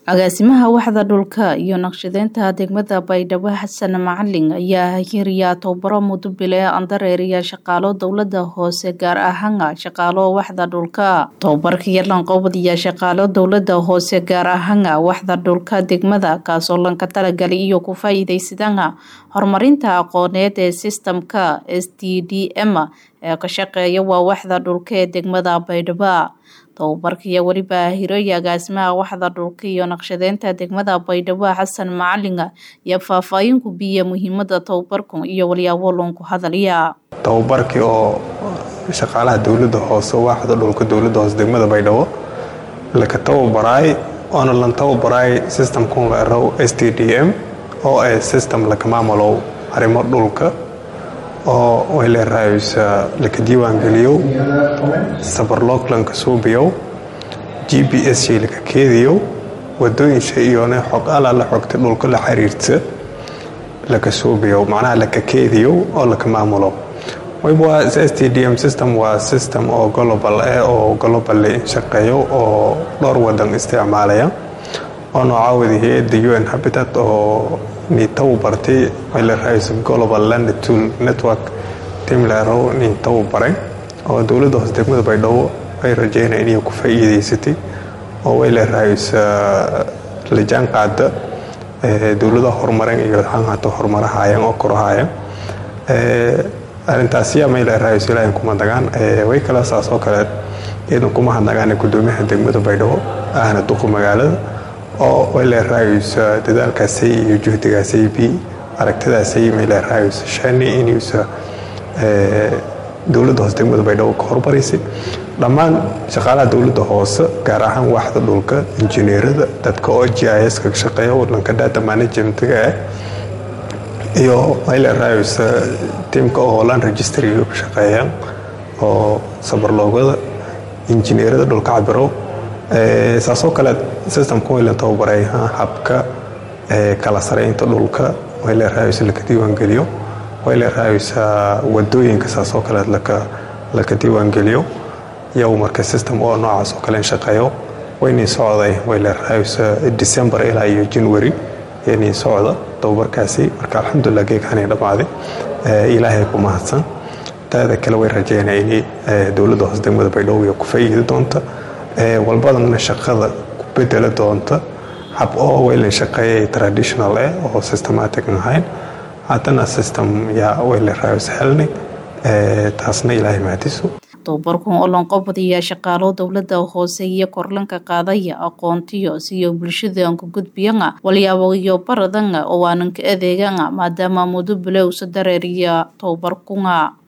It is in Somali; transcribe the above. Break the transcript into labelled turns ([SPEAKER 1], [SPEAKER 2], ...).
[SPEAKER 1] Agaasimaha Waaxda Dhulka iyo Naqshadeynta Degmada Baydhabo Xasan Macalin ayaa hiriya tababaro muddo bile andareeriya shaqaalo dowladda hoose gaar ahaan shaqaalo Waaxda Dhulka. Tababarka yeelan qowbadiya shaqaalo dowladda hoose gaar ahaan Waaxda Dhulka degmada kaasoo lanka talagalay iyo ku faa'iideysadaan horumarinta aqooneed ee systemka SDDM ee ka shaqeeya Waaxda Dhulka ee degmada Baydhabo. tababarka iyo waliba hirooya agaasimaha Waaxda Dhulka iyo Naqshadeynta Degmada Baydhabo Xasan Macalin iyo faahfaahin ku biya muhiimada tababarkan iyo walyaabo loonku hadalaya.
[SPEAKER 2] tababarkii oo shaqaalaha dowladda hoose Waaxda Dhulka dowladda hoose degmada Baydhabo la ka tababaray oo la tababaray systemkan la raaw SDDM oo ay system la ka maamulo arrimo dhulka oo way leeyahay la ka diiwaan geliyo sabarloog lanka suubiyo GPS la ka keediyo wadooyin shay'oona xog la xogta dhulka la xiriirta la ka suubiyo macnaha la ka keediyo oo la ka maamulo wayba SDDM system waa system oo global shaqeeyo oo dhowr wadan isticmaalaya oo noocaawadihi UN Habitat oo ni tababartay wala raayis global land tool network team la raaw ni tababaray oo dowladda hoose degmada Baydhabo ay rajeynayaan inay ku faa'iideysatay oo wala raayis la jaan qaada dowladda horumarin iyo hanqato horumarahaayeen oo korahaya arintaasi ama ila raayis ilaahay kuma dagaan way kala saasoo kale inuu kuma hadnagaan gudoomiyaha degmada Baydhabo ahna duqo magaalada oo wala raayis dadaalkaasi iyo juhdigaasi bi aragtidaasi ila raayis shani inuusa dowladda hoose degmada Baydhabo ka hormarisay dhammaan shaqaalaha dowladda hoose gaar ahaan Waaxda Dhulka injineerada dadka oo GIS ka shaqeeya wadanka data management iyo ila raayis teamka oo land registry ka shaqeeya oo sabarloogada injineerada dhulka cabiro saasoo kale systemku wala tababaray habka kala sareynta dhulka wala raayis la ka diiwaan geliyo wala raayis wadooyinka saasoo kale la ka diiwaan geliyo iyo marka system oo noocaas oo kale shaqeeyo wayna socday wala raayis December ilaa iyo January yani socda tababarkaasi marka alxamdulillah geekanay dhamaaday ilaahay ku mahadsan taada kale way rajeynayaan in dowladda hoose degmada Baydhabo ku faa'iido doonto walbadana shaqada ku bedela doonto hab oo wayla shaqeeyay traditional oo systematic ahayn hadana system ya wayla raayis helni taasna ilaahay mahadiso
[SPEAKER 1] tababarkan oo lan qowbadiya shaqaalo dowladda hoose iyo korlanka qaadaya aqoontiyo siyo bulshada ku gudbiyana walyaabo iyo baradan oo aanan ka adeegana maadaama muddo bilow soo dareeriya tababarkuna